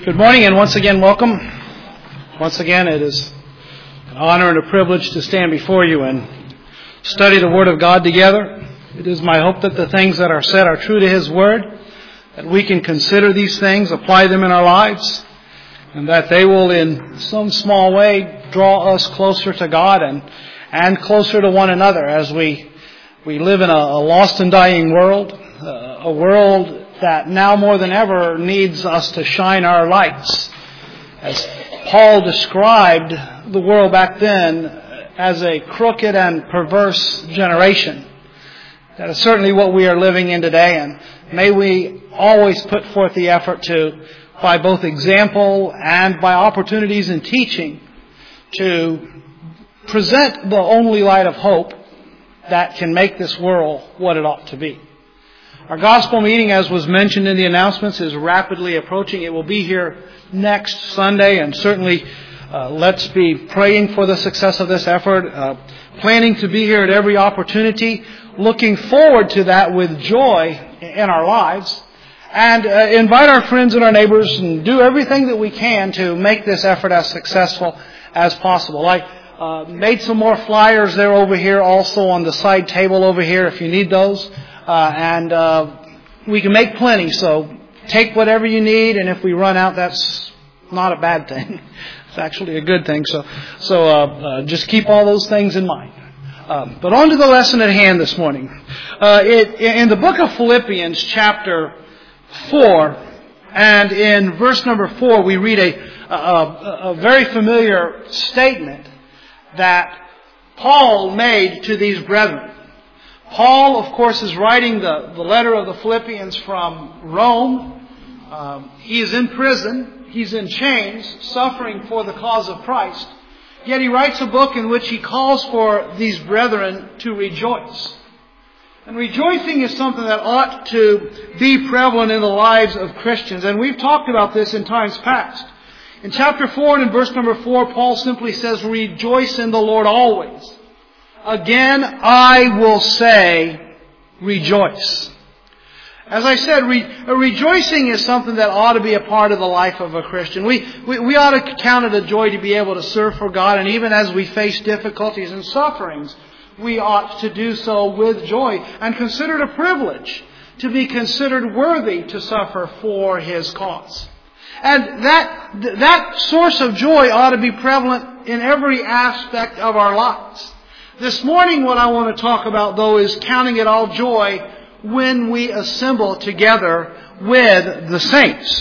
Good morning and once again welcome. Once again it is an honor and a privilege to stand before you and study the Word of God together. It is my hope that the things that are said are true to His Word, that we can consider these things, apply them in our lives, and that they will in some small way draw us closer to God and closer to one another as we live in a lost and dying world, a world that now more than ever needs us to shine our lights. As Paul described the world back then as a crooked and perverse generation. That is certainly what we are living in today, and may we always put forth the effort to, by both example and by opportunities in teaching, to present the only light of hope that can make this world what it ought to be. Our gospel meeting, as was mentioned in the announcements, is rapidly approaching. It will be here next Sunday, and certainly let's be praying for the success of this effort, planning to be here at every opportunity, looking forward to that with joy in our lives, and invite our friends and our neighbors and do everything that we can to make this effort as successful as possible. I made some more flyers there over here, also on the side table over here if you need those. And we can make plenty, so take whatever you need, and if we run out, that's not a bad thing. It's actually a good thing, so just keep all those things in mind. But on to the lesson at hand this morning. In the book of Philippians, chapter 4, and in verse number 4, we read a very familiar statement that Paul made to these brethren. Paul, of course, is writing the letter of the Philippians from Rome. He is in prison. He's in chains, suffering for the cause of Christ. Yet he writes a book in which he calls for these brethren to rejoice. And rejoicing is something that ought to be prevalent in the lives of Christians. And we've talked about this in times past. In chapter 4 and in verse number 4, Paul simply says, "Rejoice in the Lord always. Again, I will say, rejoice." As I said, rejoicing is something that ought to be a part of the life of a Christian. We ought to count it a joy to be able to serve for God, and even as we face difficulties and sufferings, we ought to do so with joy and consider it a privilege to be considered worthy to suffer for His cause. And that source of joy ought to be prevalent in every aspect of our lives. This morning, what I want to talk about, though, is counting it all joy when we assemble together with the saints.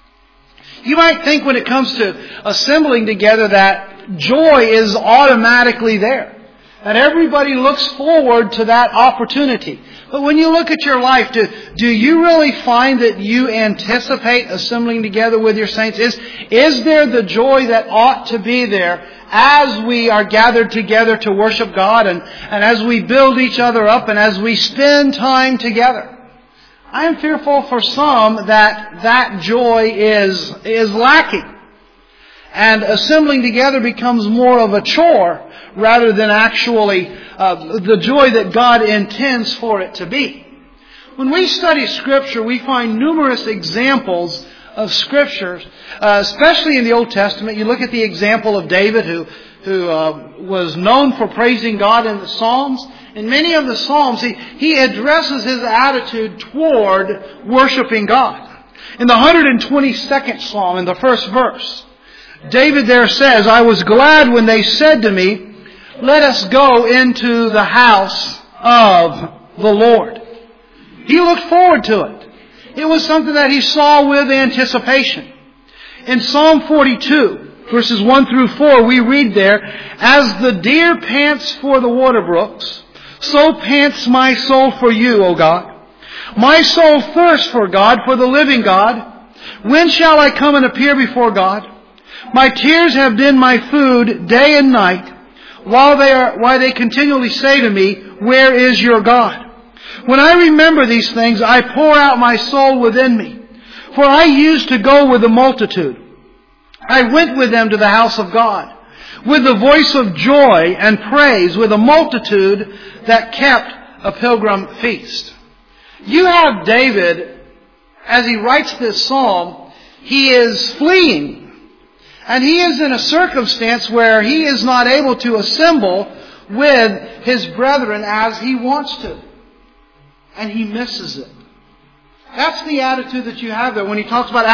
You might think when it comes to assembling together that joy is automatically there, that everybody looks forward to that opportunity. But when you look at your life, do you really find that you anticipate assembling together with your saints? Is there the joy that ought to be there as we are gathered together to worship God and as we build each other up and as we spend time together? I am fearful for some that joy is lacking. And assembling together becomes more of a chore rather than actually the joy that God intends for it to be. When we study Scripture, we find numerous examples of Scripture, especially in the Old Testament. You look at the example of David, who was known for praising God in the Psalms. In many of the Psalms, he addresses his attitude toward worshiping God. In the 122nd Psalm, in the first verse, David there says, "I was glad when they said to me, 'Let us go into the house of the Lord.'" He looked forward to it. It was something that he saw with anticipation. In Psalm 42, verses 1 through 4, we read there, "As the deer pants for the water brooks, so pants my soul for you, O God. My soul thirsts for God, for the living God. When shall I come and appear before God? My tears have been my food day and night, while they continually say to me, 'Where is your God?' When I remember these things, I pour out my soul within me. For I used to go with the multitude. I went with them to the house of God, with the voice of joy and praise, with a multitude that kept a pilgrim feast." You have David, as he writes this psalm, he is fleeing. And he is in a circumstance where he is not able to assemble with his brethren as he wants to. And he misses it. That's the attitude that you have there when he talks about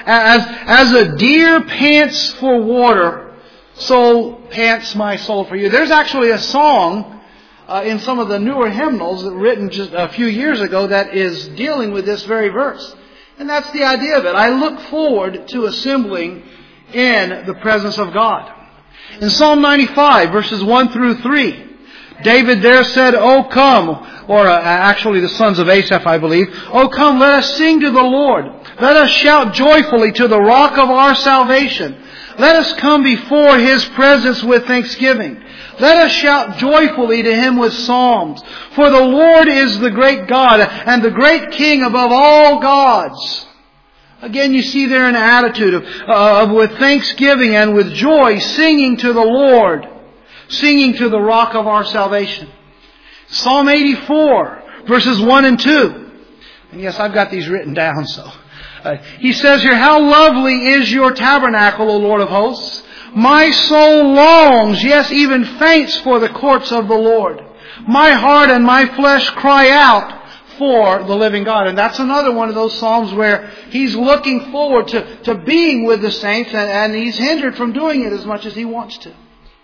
as a deer pants for water, so pants my soul for you. There's actually a song in some of the newer hymnals written just a few years ago that is dealing with this very verse. And that's the idea of it. I look forward to assembling in the presence of God. In Psalm 95, verses 1 through 3, David there said, "O come," or actually the sons of Asaph, I believe, "O come, let us sing to the Lord. Let us shout joyfully to the rock of our salvation. Let us come before His presence with thanksgiving. Let us shout joyfully to Him with psalms. For the Lord is the great God and the great King above all gods." Again, you see there an attitude of with thanksgiving and with joy, singing to the Lord, singing to the rock of our salvation. Psalm 84, verses 1 and 2. And yes, I've got these written down, so. He says here, "How lovely is your tabernacle, O Lord of hosts! My soul longs, yes, even faints for the courts of the Lord. My heart and my flesh cry out for the living God." And that's another one of those psalms where he's looking forward to being with the saints, and he's hindered from doing it as much as he wants to.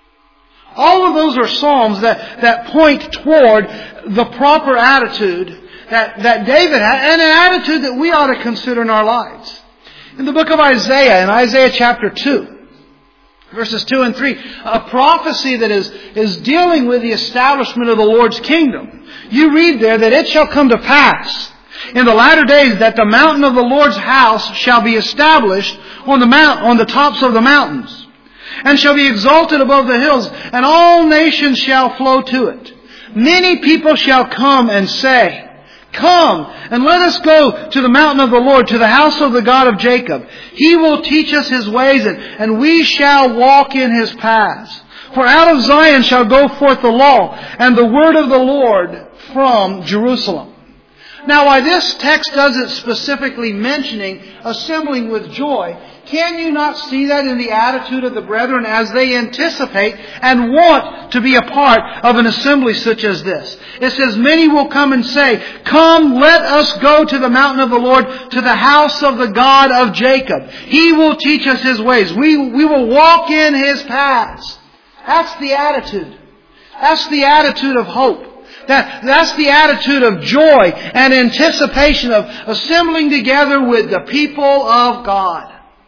All of those are psalms that point toward the proper attitude that David had, and an attitude that we ought to consider in our lives. In the book of Isaiah, in Isaiah chapter 2, verses 2 and 3, a prophecy that is dealing with the establishment of the Lord's kingdom. You read there that it shall come to pass in the latter days that the mountain of the Lord's house shall be established on the tops of the mountains, and shall be exalted above the hills, and all nations shall flow to it. Many people shall come and say, "Come, and let us go to the mountain of the Lord, to the house of the God of Jacob. He will teach us His ways, and we shall walk in His paths. For out of Zion shall go forth the law, and the word of the Lord from Jerusalem." Now, while this text doesn't specifically mentioning assembling with joy, can you not see that in the attitude of the brethren as they anticipate and want to be a part of an assembly such as this? It says, "Many will come and say, 'Come, let us go to the mountain of the Lord, to the house of the God of Jacob. He will teach us His ways. We will walk in His paths.'" That's the attitude. That's the attitude of hope. That's the attitude of joy and anticipation of assembling together with the people of God.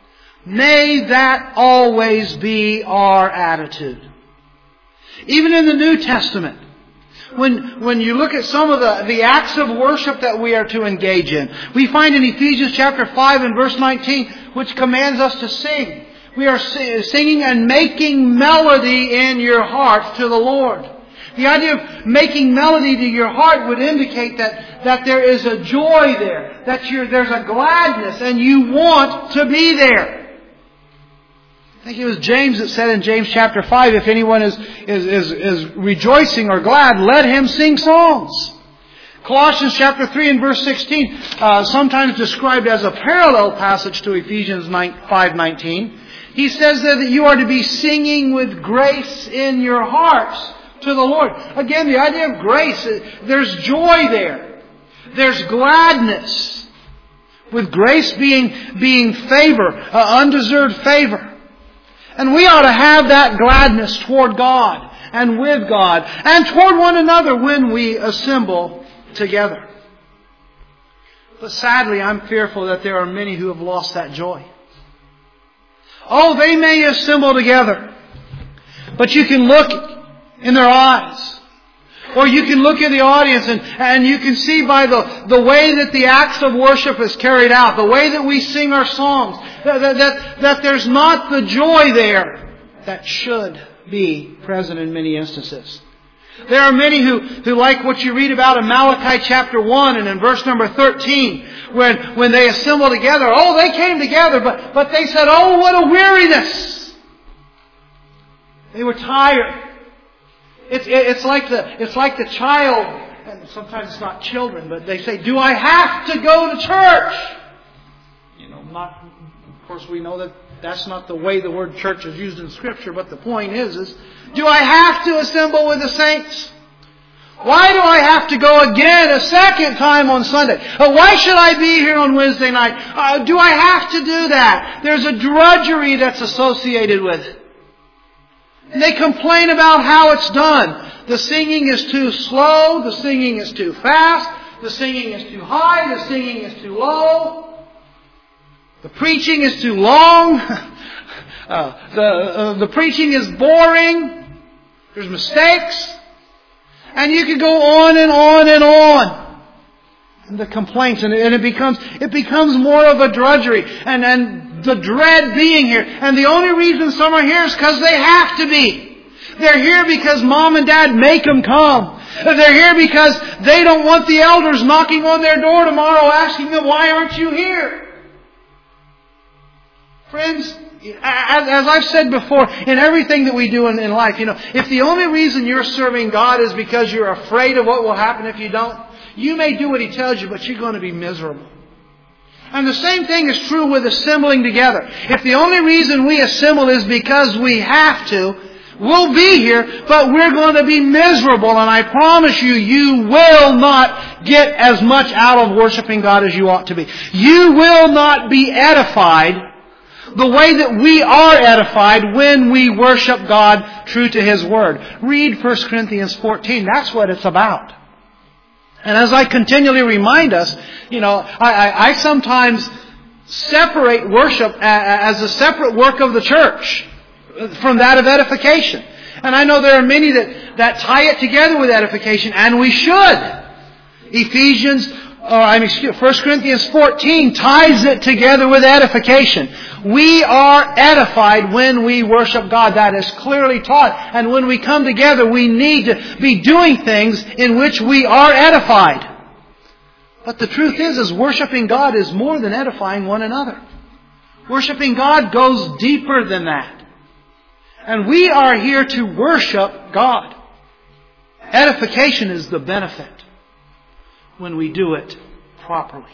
May that always be our attitude. Even in the New Testament, when you look at some of the acts of worship that we are to engage in, we find in Ephesians chapter 5 and verse 19, which commands us to sing. We are singing and making melody in your hearts to the Lord. The idea of making melody to your heart would indicate that there is a joy there, that there's a gladness, and you want to be there. I think it was James that said in James chapter 5, if anyone is rejoicing or glad, let him sing songs. Colossians chapter 3 and verse 16, sometimes described as a parallel passage to Ephesians 5:19. He says that you are to be singing with grace in your hearts to the Lord. Again, the idea of grace, there's joy there. There's gladness. With grace being favor, undeserved favor. And we ought to have that gladness toward God and with God and toward one another when we assemble together. But sadly, I'm fearful that there are many who have lost that joy. Oh, they may assemble together, but you can look in their eyes. Or you can look at the audience and you can see by the way that the acts of worship is carried out, the way that we sing our songs, that there's not the joy there that should be present in many instances. There are many who like what you read about in Malachi chapter 1 and in verse number 13, when they assemble together. Oh, they came together, but they said, "Oh, what a weariness!" They were tired. It's like the child, and sometimes it's not children, but they say, "Do I have to go to church?" Of course, we know that that's not the way the word church is used in Scripture, but the point is, do I have to assemble with the saints? Why do I have to go again a second time on Sunday? Why should I be here on Wednesday night? Do I have to do that? There's a drudgery that's associated with it. And they complain about how it's done. The singing is too slow. The singing is too fast. The singing is too high. The singing is too low. The preaching is too long. The preaching is boring. There's mistakes. And you could go on and on and on. And the complaints, and it becomes more of a drudgery. And the dread being here. And the only reason some are here is because they have to be. They're here because Mom and Dad make them come. They're here because they don't want the elders knocking on their door tomorrow asking them, why aren't you here? Friends, as I've said before, in everything that we do in life, if the only reason you're serving God is because you're afraid of what will happen if you don't, you may do what He tells you, but you're going to be miserable. And the same thing is true with assembling together. If the only reason we assemble is because we have to, we'll be here, but we're going to be miserable. And I promise you, you will not get as much out of worshiping God as you ought to be. You will not be edified the way that we are edified when we worship God true to His Word. Read 1 Corinthians 14. That's what it's about. And as I continually remind us, I sometimes separate worship as a separate work of the church from that of edification. And I know there are many that tie it together with edification, and we should. 1 Corinthians 14 ties it together with edification. We are edified when we worship God. That is clearly taught. And when we come together, we need to be doing things in which we are edified. But the truth is worshiping God is more than edifying one another. Worshiping God goes deeper than that. And we are here to worship God. Edification is the benefit when we do it properly.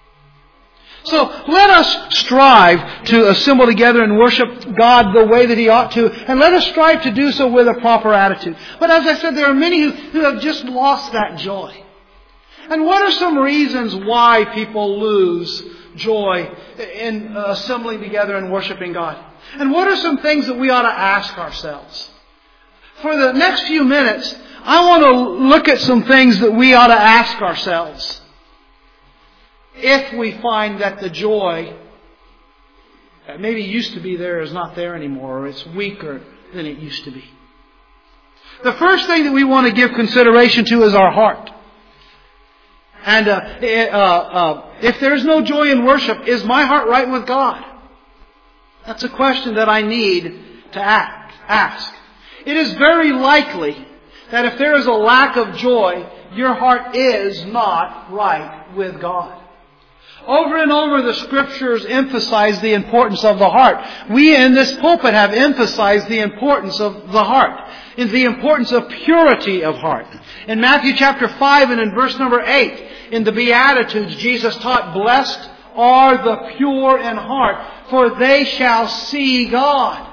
So let us strive to assemble together and worship God the way that He ought to. And let us strive to do so with a proper attitude. But as I said, there are many who have just lost that joy. And what are some reasons why people lose joy in assembling together and worshiping God? And what are some things that we ought to ask ourselves? For the next few minutes, I want to look at some things that we ought to ask ourselves if we find that the joy that maybe used to be there is not there anymore, or it's weaker than it used to be. The first thing that we want to give consideration to is our heart. And if there's no joy in worship, is my heart right with God? That's a question that I need to ask. It is very likely that if there is a lack of joy, your heart is not right with God. Over and over the Scriptures emphasize the importance of the heart. We in this pulpit have emphasized the importance of the heart, and the importance of purity of heart. In Matthew chapter 5 and in verse number 8, in the Beatitudes, Jesus taught, "Blessed are the pure in heart, for they shall see God."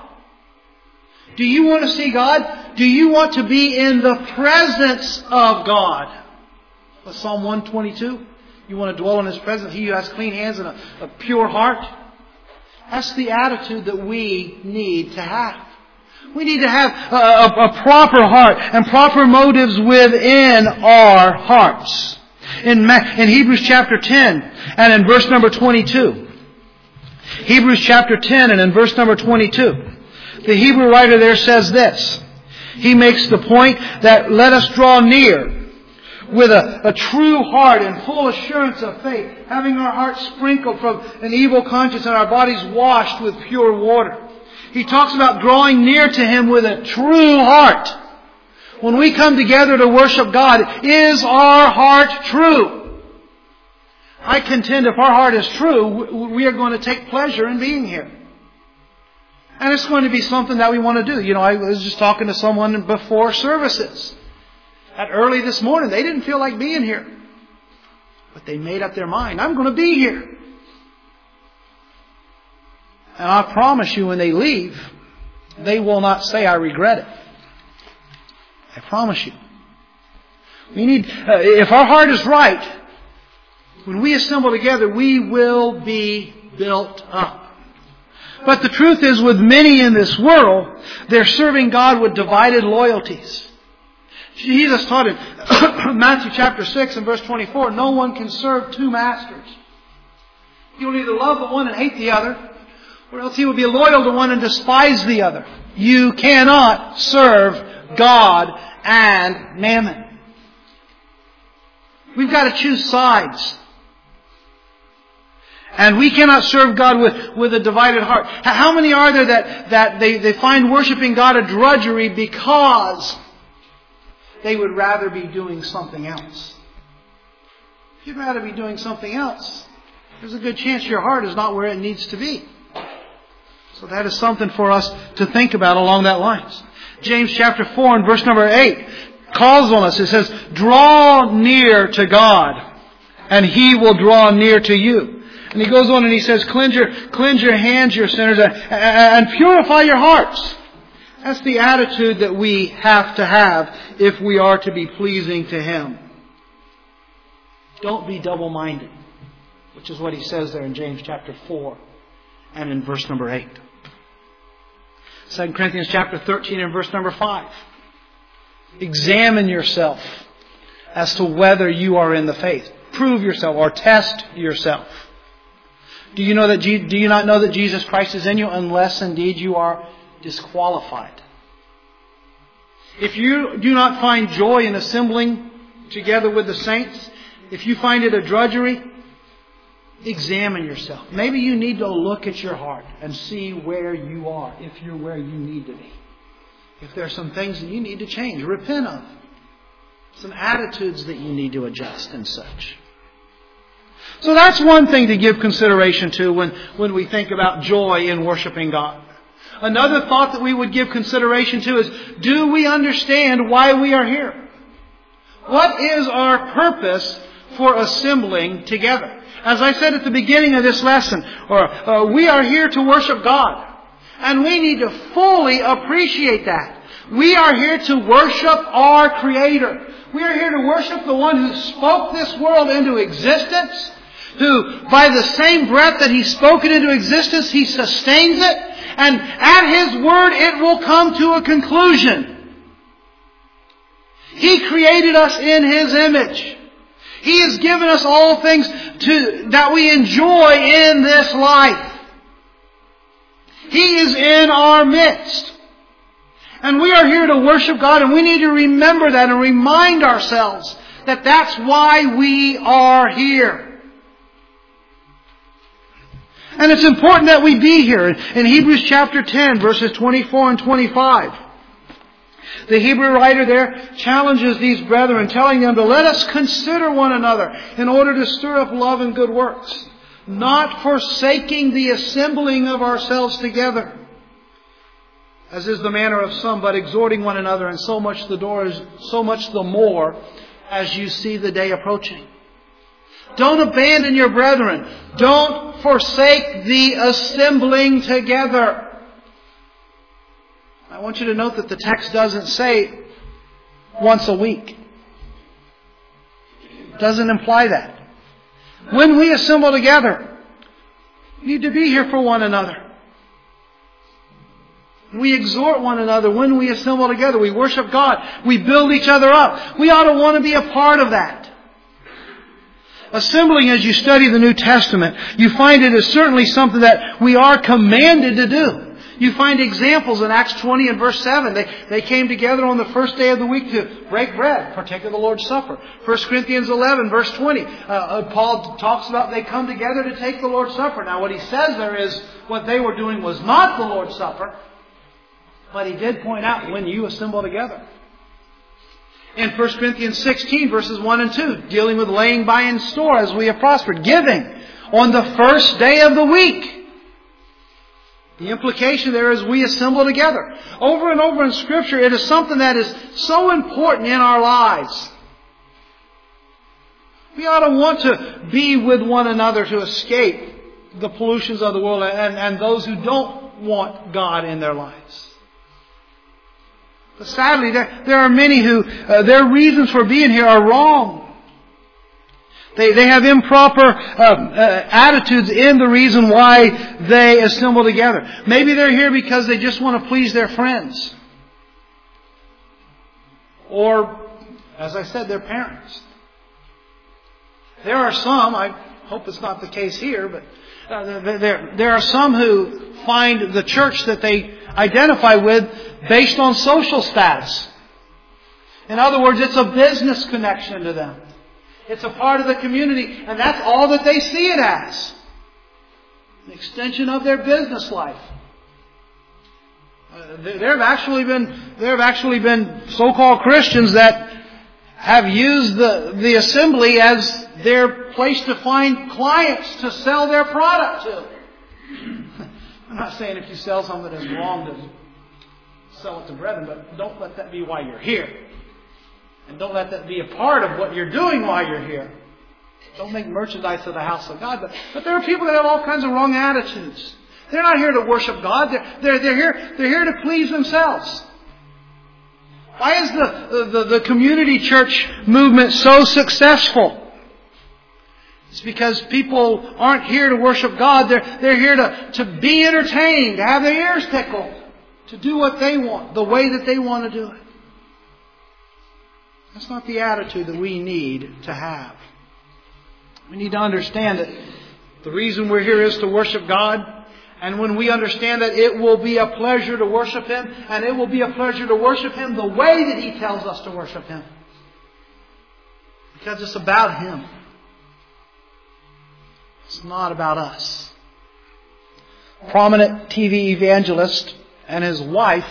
Do you want to see God? Do you want to be in the presence of God? Psalm 122. You want to dwell in His presence. He who has clean hands and a pure heart. That's the attitude that we need to have. We need to have a proper heart and proper motives within our hearts. In Hebrews chapter 10 and in verse number 22. Hebrews chapter 10 and in verse number 22. The Hebrew writer there says this. He makes the point that let us draw near with a true heart and full assurance of faith, having our hearts sprinkled from an evil conscience and our bodies washed with pure water. He talks about drawing near to Him with a true heart. When we come together to worship God, is our heart true? I contend if our heart is true, we are going to take pleasure in being here. And it's going to be something that we want to do. I was just talking to someone before services. At early this morning, they didn't feel like being here. But they made up their mind, I'm going to be here. And I promise you, when they leave, they will not say, I regret it. I promise you. We need, if our heart is right, when we assemble together, we will be built up. But the truth is, with many in this world, they're serving God with divided loyalties. Jesus taught in Matthew chapter 6 and verse 24, no one can serve two masters. He will either love the one and hate the other, or else he will be loyal to one and despise the other. You cannot serve God and mammon. We've got to choose sides. And we cannot serve God with a divided heart. How many are there that they find worshiping God a drudgery because they would rather be doing something else? If you'd rather be doing something else, there's a good chance your heart is not where it needs to be. So that is something for us to think about along that lines. James chapter 4 and verse number 8 calls on us. It says, draw near to God, and He will draw near to you. And he goes on and he says, cleanse your hands, you sinners, and purify your hearts. That's the attitude that we have to have if we are to be pleasing to Him. Don't be double-minded, which is what he says there in James chapter 4 and in verse number 8. 2 Corinthians chapter 13 and verse number 5. Examine yourself as to whether you are in the faith. Prove yourself or test yourself. Do you not know that Jesus Christ is in you unless indeed you are disqualified? If you do not find joy in assembling together with the saints, if you find it a drudgery, examine yourself. Maybe you need to look at your heart and see where you are, if you're where you need to be. If there are some things that you need to change, repent of. Some attitudes that you need to adjust and such. So that's one thing to give consideration to when we think about joy in worshiping God. Another thought that we would give consideration to is, do we understand why we are here? What is our purpose for assembling together? As I said at the beginning of this lesson, we are here to worship God. And we need to fully appreciate that. We are here to worship our Creator. We are here to worship the one who spoke this world into existence, who by the same breath that He spoke it into existence, He sustains it, and at His word it will come to a conclusion. He created us in His image. He has given us all things that we enjoy in this life. He is in our midst. And we are here to worship God, and we need to remember that and remind ourselves that that's why we are here. And it's important that we be here. In Hebrews chapter 10, verses 24 and 25, the Hebrew writer there challenges these brethren, telling them to let us consider one another in order to stir up love and good works, not forsaking the assembling of ourselves together, as is the manner of some, but exhorting one another, and so much the more as you see the day approaching. Don't abandon your brethren. Don't forsake the assembling together. I want you to note that the text doesn't say once a week. It doesn't imply that. When we assemble together, we need to be here for one another. We exhort one another when we assemble together. We worship God. We build each other up. We ought to want to be a part of that. Assembling, as you study the New Testament, you find it is certainly something that we are commanded to do. You find examples in Acts 20 and verse 7. They came together on the first day of the week to break bread, partake of the Lord's Supper. 1 Corinthians 11 verse 20. Paul talks about they come together to take the Lord's Supper. Now what he says there is what they were doing was not the Lord's Supper. But he did point out when you assemble together. In 1 Corinthians 16 verses 1 and 2, dealing with laying by in store as we have prospered, giving on the first day of the week. The implication there is we assemble together. Over and over in Scripture, it is something that is so important in our lives. We ought to want to be with one another to escape the pollutions of the world and those who don't want God in their lives. But sadly, there are many who, their reasons for being here are wrong. They have improper attitudes in the reason why they assemble together. Maybe they're here because they just want to please their friends. Or, as I said, their parents. There are some, I hope it's not the case here, but there are some who find the church that they identify with based on social status. In other words, it's a business connection to them. It's a part of the community, and that's all that they see it as. An extension of their business life. There have actually been so-called Christians that have used the assembly as their place to find clients to sell their product to. I'm not saying if you sell something that's wrong to sell it to brethren, but don't let that be why you're here. And don't let that be a part of what you're doing while you're here. Don't make merchandise of the house of God. But there are people that have all kinds of wrong attitudes. They're not here to worship God. They're here to please themselves. Why is the community church movement so successful? It's because people aren't here to worship God. They're here to be entertained, to have their ears tickled, to do what they want, the way that they want to do it. That's not the attitude that we need to have. We need to understand that the reason we're here is to worship God. And when we understand that it will be a pleasure to worship Him, and it will be a pleasure to worship Him the way that He tells us to worship Him. Because it's about Him. It's not about us. Prominent TV evangelist and his wife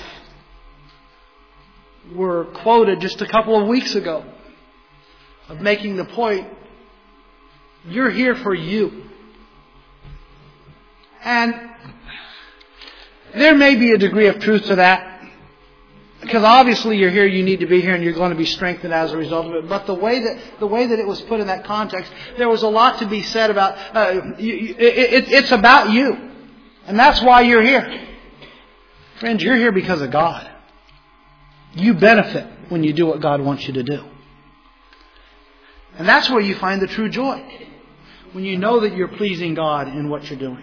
were quoted just a couple of weeks ago of making the point, you're here for you. And there may be a degree of truth to that. Because obviously you're here, you need to be here, and you're going to be strengthened as a result of it. But the way that it was put in that context, there was a lot to be said about, it's about you. And that's why you're here. Friends, you're here because of God. You benefit when you do what God wants you to do. And that's where you find the true joy. When you know that you're pleasing God in what you're doing.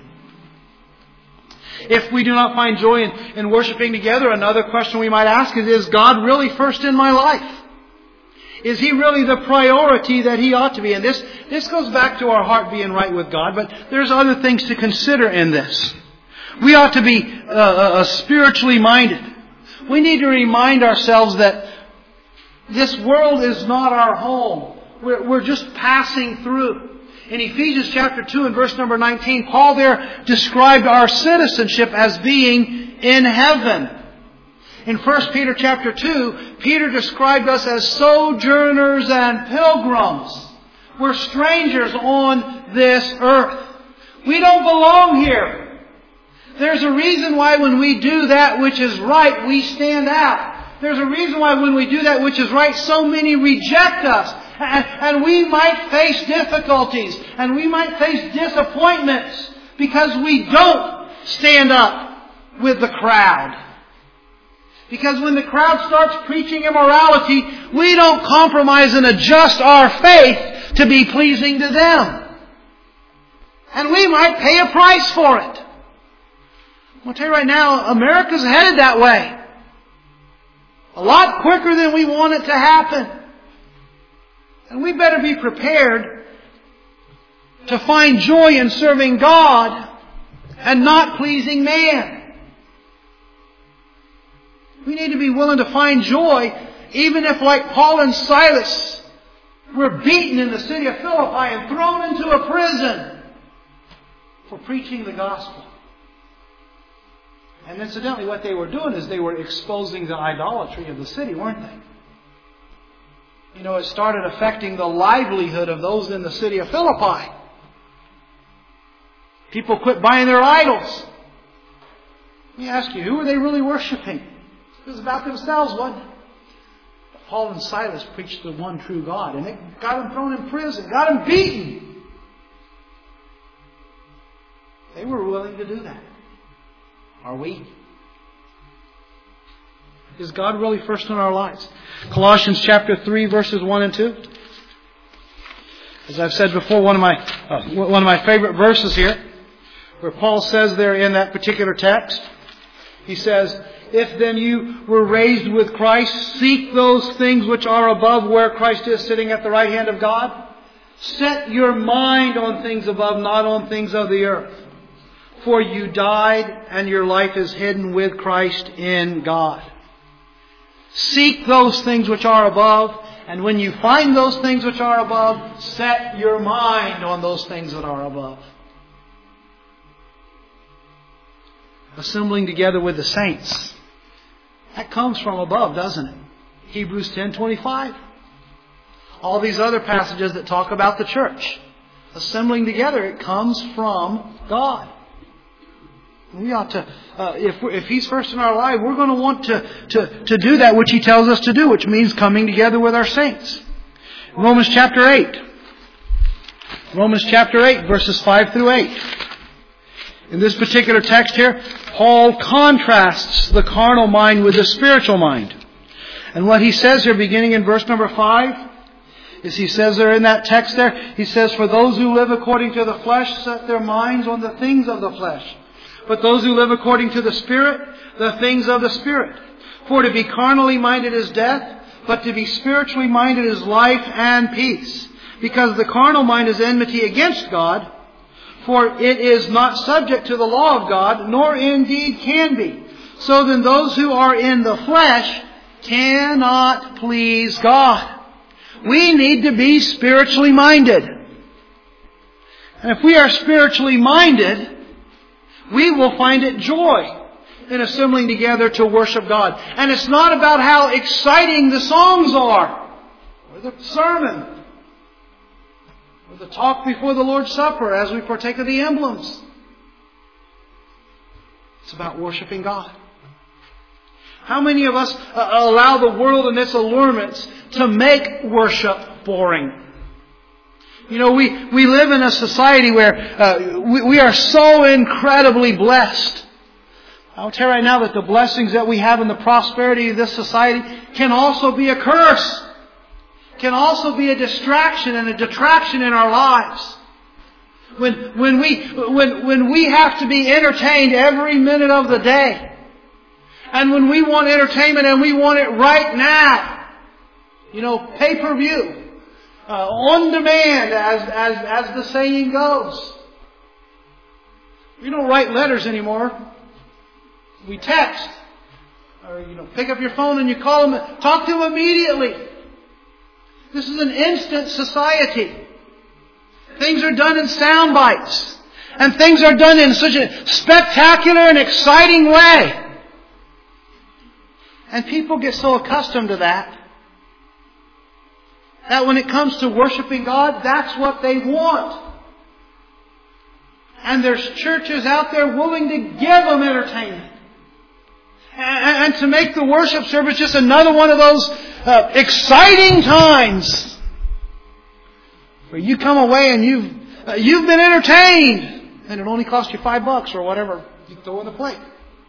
If we do not find joy in worshiping together, another question we might ask is God really first in my life? Is He really the priority that He ought to be? And this goes back to our heart being right with God, but there's other things to consider in this. We ought to be spiritually minded. We need to remind ourselves that this world is not our home. We're just passing through. In Ephesians chapter 2 and verse number 19, Paul there described our citizenship as being in heaven. In 1 Peter chapter 2, Peter described us as sojourners and pilgrims. We're strangers on this earth. We don't belong here. There's a reason why when we do that which is right, we stand out. There's a reason why when we do that which is right, so many reject us. And we might face difficulties. And we might face disappointments. Because we don't stand up with the crowd. Because when the crowd starts preaching immorality, we don't compromise and adjust our faith to be pleasing to them. And we might pay a price for it. I'll tell you right now, America's headed that way. A lot quicker than we want it to happen. And we better be prepared to find joy in serving God and not pleasing man. We need to be willing to find joy even if, like Paul and Silas, we're beaten in the city of Philippi and thrown into a prison for preaching the gospel. And incidentally, what they were doing is they were exposing the idolatry of the city, weren't they? You know, it started affecting the livelihood of those in the city of Philippi. People quit buying their idols. Let me ask you, who were they really worshiping? It was about themselves, wasn't it? But Paul and Silas preached the one true God, and it got them thrown in prison, got them beaten. willing to do that? Are we? Is God really first in our lives? Colossians chapter 3, verses 1 and 2. As I've said before, one of my favorite verses here, where Paul says there in that particular text, he says, "If then you were raised with Christ, seek those things which are above, where Christ is sitting at the right hand of God. Set your mind on things above, not on things of the earth. For you died, and your life is hidden with Christ in God." Seek those things which are above, and when you find those things which are above, set your mind on those things that are above. Assembling together with the saints. That comes from above, doesn't it? Hebrews 10:25. All these other passages that talk about the church. Assembling together, it comes from God. We ought to, if He's first in our life, we're going to want to do that which He tells us to do, which means coming together with our saints. Romans chapter 8. Romans chapter 8, verses 5 through 8. In this particular text here, Paul contrasts the carnal mind with the spiritual mind. And what he says here, beginning in verse number 5, is he says there in that text there, he says, "For those who live according to the flesh set their minds on the things of the flesh. But those who live according to the Spirit, the things of the Spirit. For to be carnally minded is death, but to be spiritually minded is life and peace. Because the carnal mind is enmity against God, for it is not subject to the law of God, nor indeed can be. So then those who are in the flesh cannot please God." We need to be spiritually minded. And if we are spiritually minded, we will find it joy in assembling together to worship God. And it's not about how exciting the songs are, or the sermon, or the talk before the Lord's Supper as we partake of the emblems. It's about worshiping God. How many of us allow the world and its allurements to make worship boring? You know, we live in a society where we are so incredibly blessed. I'll tell you right now that the blessings that we have and the prosperity of this society can also be a curse. Can also be a distraction and a detraction in our lives. When we have to be entertained every minute of the day. And when we want entertainment and we want it right now. You know, pay-per-view. On demand, as the saying goes. We don't write letters anymore. We text. Or, pick up your phone and you call them. Talk to them immediately. This is an instant society. Things are done in sound bites. And things are done in such a spectacular and exciting way. And people get so accustomed to that when it comes to worshiping God, that's what they want. And there's churches out there willing to give them entertainment. And to make the worship service just another one of those exciting times where you come away and you've been entertained, and it only cost you $5 or whatever you throw in the plate.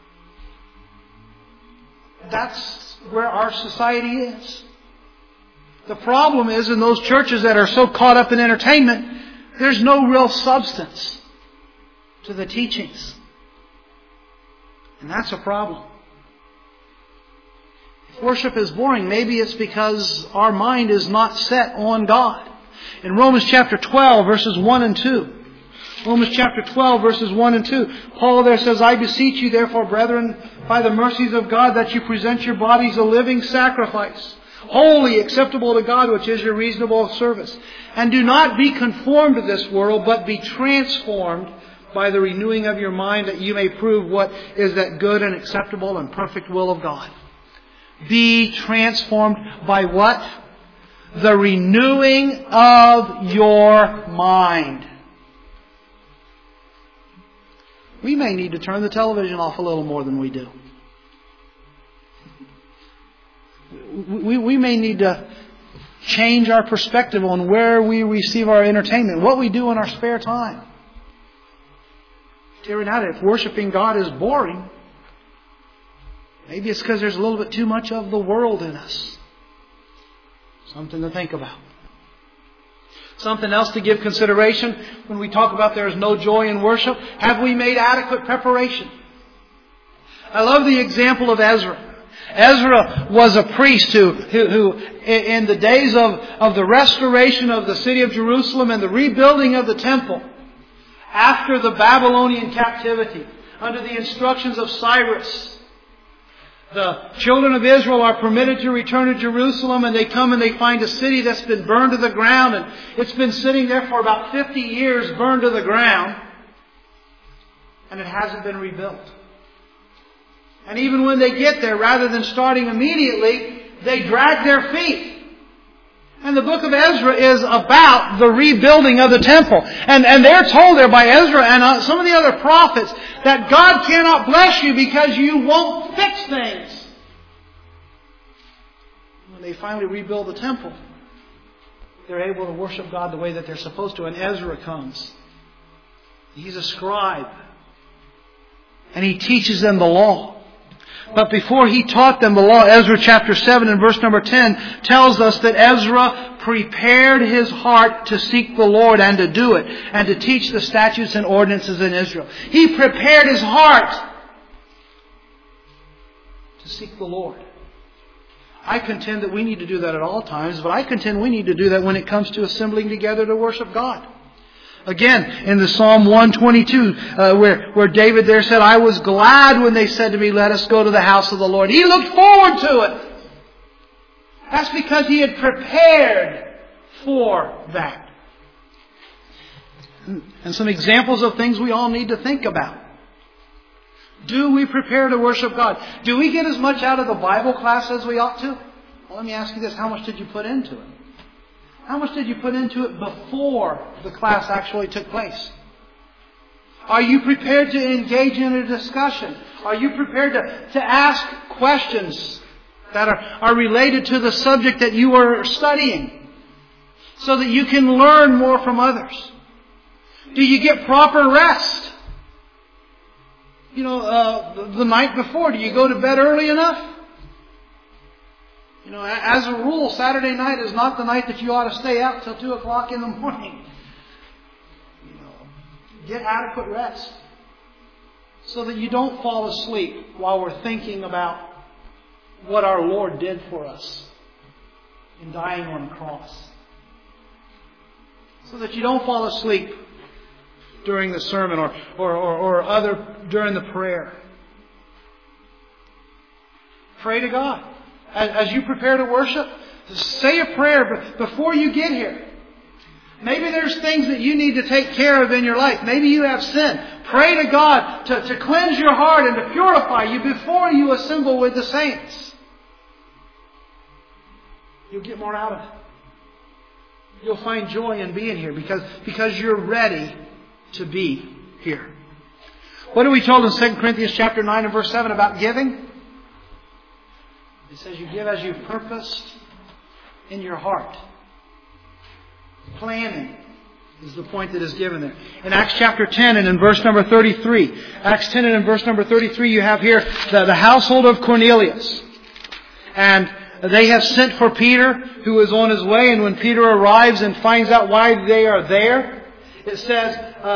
That's where our society is. The problem is in those churches that are so caught up in entertainment, there's no real substance to the teachings. And that's a problem. If worship is boring, maybe it's because our mind is not set on God. In Romans chapter 12, verses 1 and 2. Romans chapter 12, verses 1 and 2. Paul there says, "I beseech you therefore, brethren, by the mercies of God, that you present your bodies a living sacrifice, holy, acceptable to God, which is your reasonable service. And do not be conformed to this world, but be transformed by the renewing of your mind, that you may prove what is that good and acceptable and perfect will of God." Be transformed by what? The renewing of your mind. We may need to turn the television off a little more than we do. We may need to change our perspective on where we receive our entertainment, what we do in our spare time. every night, if worshiping God is boring, maybe it's because there's a little bit too much of the world in us. Something to think about. Something else to give consideration when we talk about there is no joy in worship. Have we made adequate preparation? I love the example of Ezra. Ezra was a priest who in the days of the restoration of the city of Jerusalem and the rebuilding of the temple, after the Babylonian captivity, under the instructions of Cyrus, the children of Israel are permitted to return to Jerusalem, and they come and they find a city that's been burned to the ground, and it's been sitting there for about 50 years burned to the ground, and it hasn't been rebuilt. And even when they get there, rather than starting immediately, they drag their feet. And the book of Ezra is about the rebuilding of the temple. And they're told there by Ezra and some of the other prophets that God cannot bless you because you won't fix things. When they finally rebuild the temple, they're able to worship God the way that they're supposed to. And Ezra comes. He's a scribe. And he teaches them the law. But before he taught them the law, Ezra chapter 7 and verse number 10 tells us that Ezra prepared his heart to seek the Lord and to do it, and to teach the statutes and ordinances in Israel. He prepared his heart to seek the Lord. I contend that we need to do that at all times, but I contend we need to do that when it comes to assembling together to worship God. Again, in the Psalm 122, where David there said, I was glad when they said to me, let us go to the house of the Lord. He looked forward to it. That's because he had prepared for that. And some examples of things we all need to think about. Do we prepare to worship God? Do we get as much out of the Bible class as we ought to? Well, let me ask you this. How much did you put into it? How much did you put into it before the class actually took place? Are you prepared to engage in a discussion? Are you prepared to ask questions that are related to the subject that you are studying, so that you can learn more from others? Do you get proper rest? The night before, do you go to bed early enough? As a rule, Saturday night is not the night that you ought to stay out till 2 o'clock in the morning. Get adequate rest so that you don't fall asleep while we're thinking about what our Lord did for us in dying on the cross. So that you don't fall asleep during the sermon or during the prayer. Pray to God. As you prepare to worship, say a prayer before you get here. Maybe there's things that you need to take care of in your life. Maybe you have sin. Pray to God to cleanse your heart and to purify you before you assemble with the saints. You'll get more out of it. You'll find joy in being here because you're ready to be here. What are we told in 2 Corinthians chapter 9 and verse 7 about giving? It says you give as you purposed in your heart. Planning is the point that is given there. In Acts chapter 10 and in verse number 33. Acts 10 and in verse number 33 you have here the household of Cornelius. And they have sent for Peter, who is on his way. And when Peter arrives and finds out why they are there, it says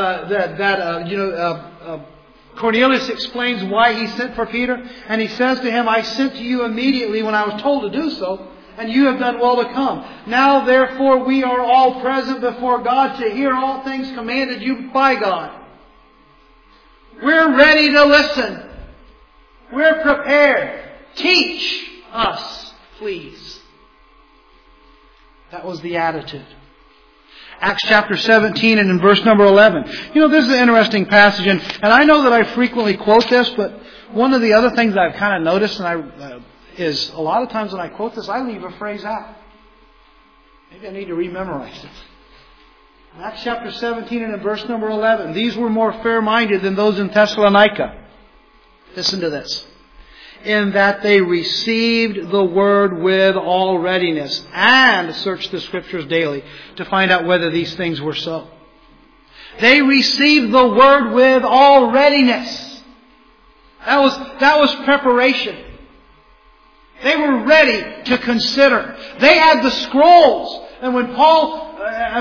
Cornelius explains why he sent for Peter. And he says to him, I sent to you immediately when I was told to do so. And you have done well to come. Now therefore we are all present before God to hear all things commanded you by God. We're ready to listen. We're prepared. Teach us, please. That was the attitude. Acts chapter 17 and in verse number 11. This is an interesting passage. And I know that I frequently quote this, but one of the other things that I've kind of noticed is a lot of times when I quote this, I leave a phrase out. Maybe I need to rememorize it. In Acts chapter 17 and in verse number 11. These were more fair-minded than those in Thessalonica. Listen to this. In that they received the word with all readiness and searched the Scriptures daily to find out whether these things were so. They received the Word with all readiness. That was preparation. They were ready to consider. They had the scrolls. And when Paul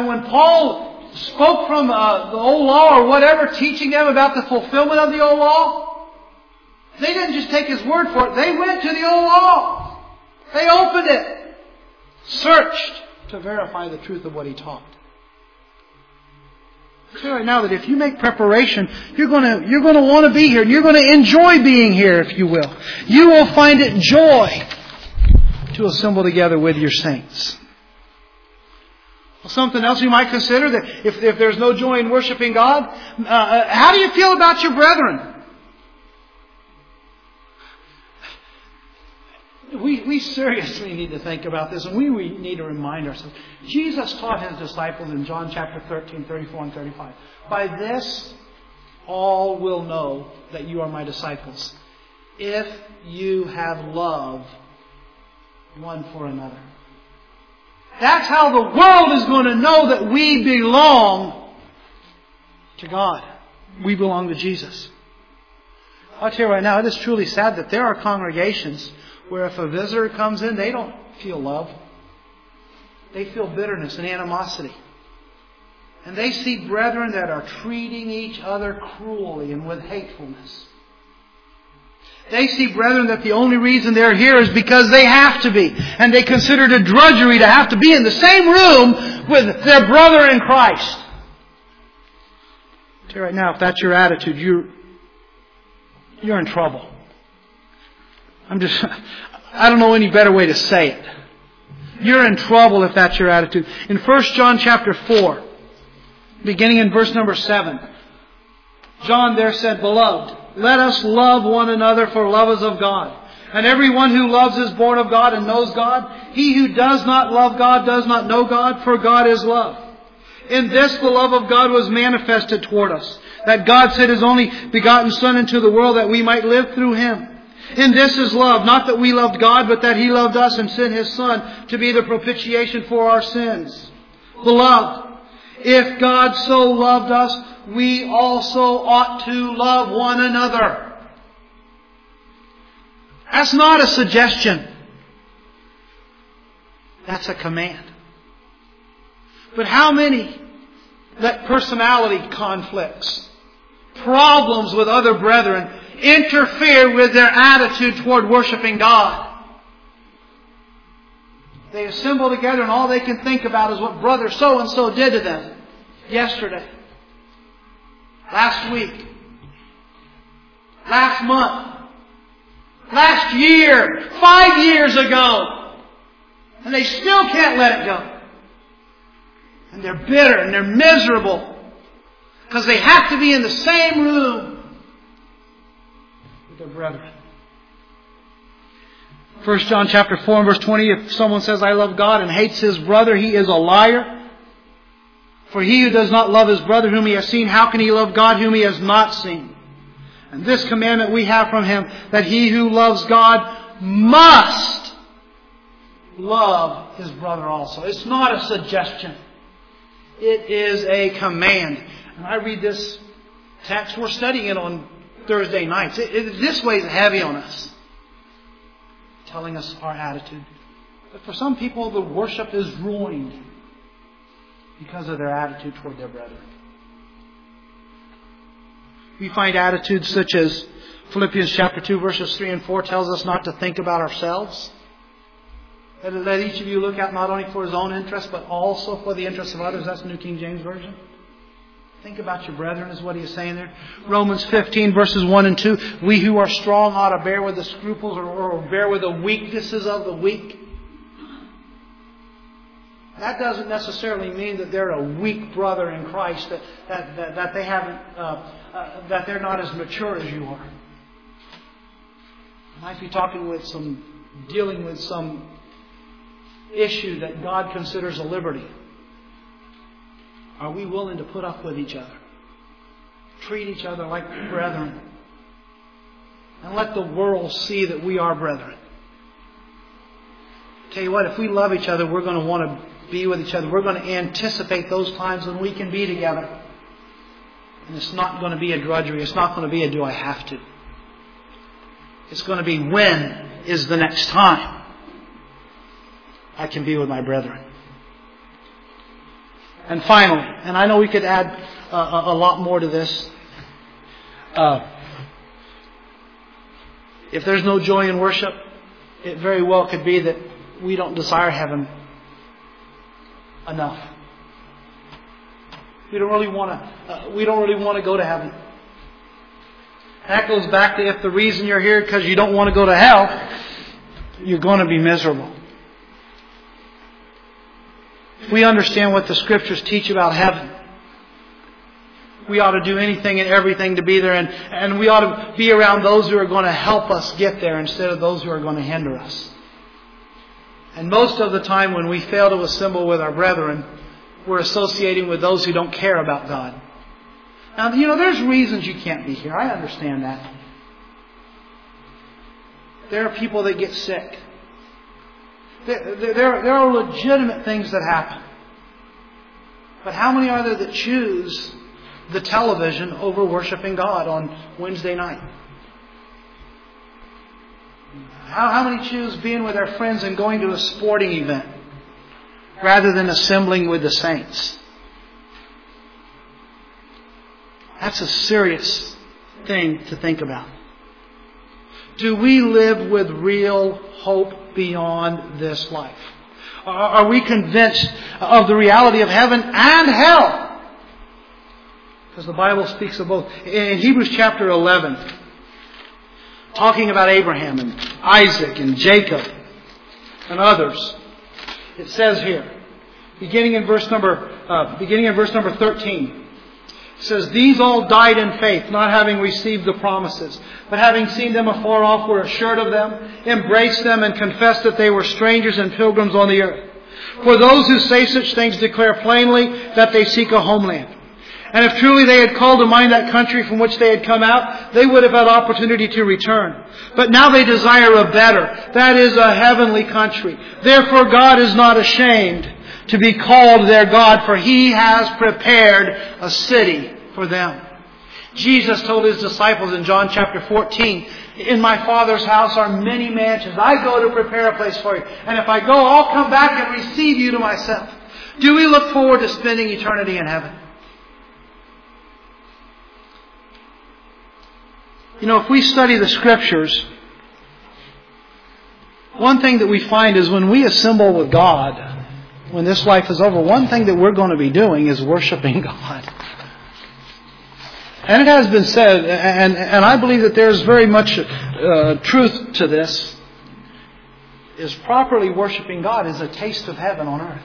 spoke from the old law or whatever, teaching them about the fulfillment of the old law, they didn't just take His word for it. They went to the old law. They opened it, searched to verify the truth of what He taught. I say right now that if you make preparation, you're going to want to be here. You're going to enjoy being here, if you will. You will find it joy to assemble together with your saints. Something else you might consider, that if there's no joy in worshiping God, how do you feel about your brethren? We seriously need to think about this, and we need to remind ourselves. Jesus taught His disciples in John chapter 13, 34 and 35. By this, all will know that you are my disciples, if you have love one for another. That's how the world is going to know that we belong to God. We belong to Jesus. I'll tell you right now, it is truly sad that there are congregations where if a visitor comes in, they don't feel love. They feel bitterness and animosity. And they see brethren that are treating each other cruelly and with hatefulness. They see brethren that the only reason they're here is because they have to be. And they consider it a drudgery to have to be in the same room with their brother in Christ. I'll tell you right now, if that's your attitude, you're in trouble. I don't know any better way to say it. You're in trouble if that's your attitude. In 1 John chapter 4, beginning in verse number 7, John there said, Beloved, let us love one another, for love is of God. And everyone who loves is born of God and knows God. He who does not love God does not know God, for God is love. In this the love of God was manifested toward us, that God sent His only begotten Son into the world that we might live through Him. In this is love, not that we loved God, but that He loved us and sent His Son to be the propitiation for our sins. Beloved, if God so loved us, we also ought to love one another. That's not a suggestion. That's a command. But how many let personality conflicts, problems with other brethren, interfere with their attitude toward worshiping God? They assemble together and all they can think about is what brother so-and-so did to them yesterday, last week, last month, last year, 5 years ago. And they still can't let it go. And they're bitter and they're miserable because they have to be in the same room with their brethren. 1 John chapter 4 and verse 20, if someone says, I love God and hates his brother, he is a liar. For he who does not love his brother whom he has seen, how can he love God whom he has not seen? And this commandment we have from Him, that he who loves God must love his brother also. It's not a suggestion. It is a command. And I read this text. We're studying it on Thursday nights. This weighs heavy on us, telling us our attitude. But for some people, the worship is ruined because of their attitude toward their brethren. We find attitudes such as Philippians chapter 2 verses 3 and 4 tells us not to think about ourselves. Let each of you look out not only for his own interest, but also for the interests of others. That's the New King James Version. Think about your brethren is what he's saying there. Romans 15 verses 1 and 2. We who are strong ought to bear with the scruples or bear with the weaknesses of the weak. That doesn't necessarily mean that they're a weak brother in Christ, that they haven't, that they're not as mature as you are. You might be dealing with some issue that God considers a liberty. Are we willing to put up with each other? Treat each other like brethren. And let the world see that we are brethren. Tell you what, if we love each other, we're going to want to be with each other. We're going to anticipate those times when we can be together. And it's not going to be a drudgery. It's not going to be a do I have to. It's going to be when is the next time I can be with my brethren. And finally, and I know we could add a lot more to this. If there's no joy in worship, it very well could be that we don't desire heaven enough. We don't really want to go to heaven. And that goes back to if the reason you're here because you don't want to go to hell, you're going to be miserable. We understand what the Scriptures teach about heaven. We ought to do anything and everything to be there, and we ought to be around those who are going to help us get there instead of those who are going to hinder us. And most of the time when we fail to assemble with our brethren, we're associating with those who don't care about God. Now, there's reasons you can't be here. I understand that. There are people that get sick. There are legitimate things that happen. But how many are there that choose the television over worshiping God on Wednesday night? How many choose being with their friends and going to a sporting event rather than assembling with the saints? That's a serious thing to think about. Do we live with real hope beyond this life? Are we convinced of the reality of heaven and hell? Because the Bible speaks of both. In Hebrews chapter 11, talking about Abraham and Isaac and Jacob and others, it says here, beginning in verse number 13, it says, "These all died in faith, not having received the promises, but having seen them afar off, were assured of them, embraced them, and confessed that they were strangers and pilgrims on the earth. For those who say such things declare plainly that they seek a homeland. And if truly they had called to mind that country from which they had come out, they would have had opportunity to return. But now they desire a better, that is, a heavenly country. Therefore God is not ashamed to be called their God, for He has prepared a city for them." Jesus told His disciples in John chapter 14, "In my Father's house are many mansions. I go to prepare a place for you. And if I go, I'll come back and receive you to myself." Do we look forward to spending eternity in heaven? If we study the Scriptures, one thing that we find is when we assemble with God, when this life is over, one thing that we're going to be doing is worshiping God. And it has been said, and I believe that there's very much truth to this, is properly worshiping God is a taste of heaven on earth.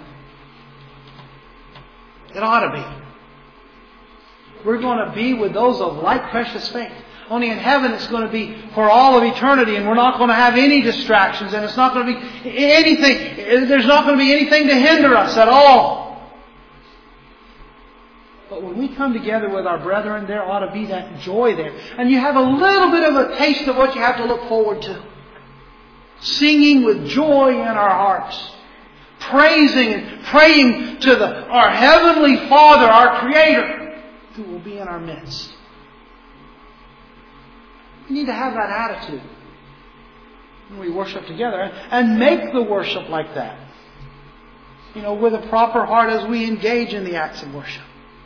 It ought to be. We're going to be with those of like precious faith. Only in heaven it's going to be for all of eternity, and we're not going to have any distractions, and it's not going to be anything, there's not going to be anything to hinder us at all. But when we come together with our brethren, there ought to be that joy there. And you have a little bit of a taste of what you have to look forward to. Singing with joy in our hearts. Praising and praying to our Heavenly Father, our Creator, who will be in our midst. We need to have that attitude when we worship together and make the worship like that. With a proper heart as we engage in the acts of worship.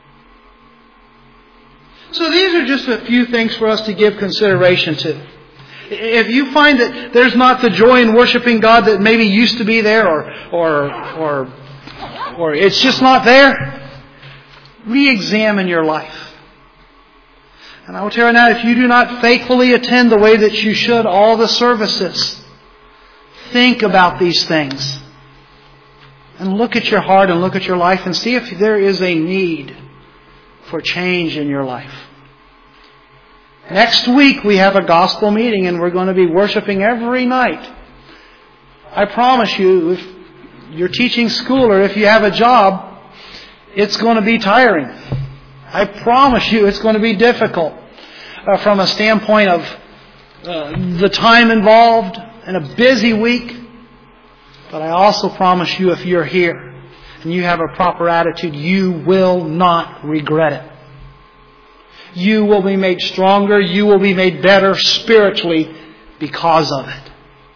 So these are just a few things for us to give consideration to. If you find that there's not the joy in worshiping God that maybe used to be there or it's just not there, re-examine your life. And I will tell you now, if you do not faithfully attend the way that you should all the services, think about these things. And look at your heart and look at your life and see if there is a need for change in your life. Next week we have a gospel meeting and we're going to be worshiping every night. I promise you, if you're teaching school or if you have a job, it's going to be tiring. I promise you it's going to be difficult from a standpoint of the time involved and a busy week. But I also promise you if you're here and you have a proper attitude, you will not regret it. You will be made stronger. You will be made better spiritually because of it.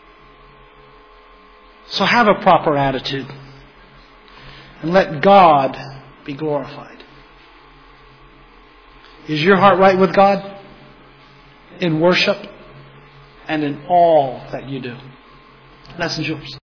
So have a proper attitude. And let God be glorified. Is your heart right with God? In worship and in all that you do. Lesson's yours.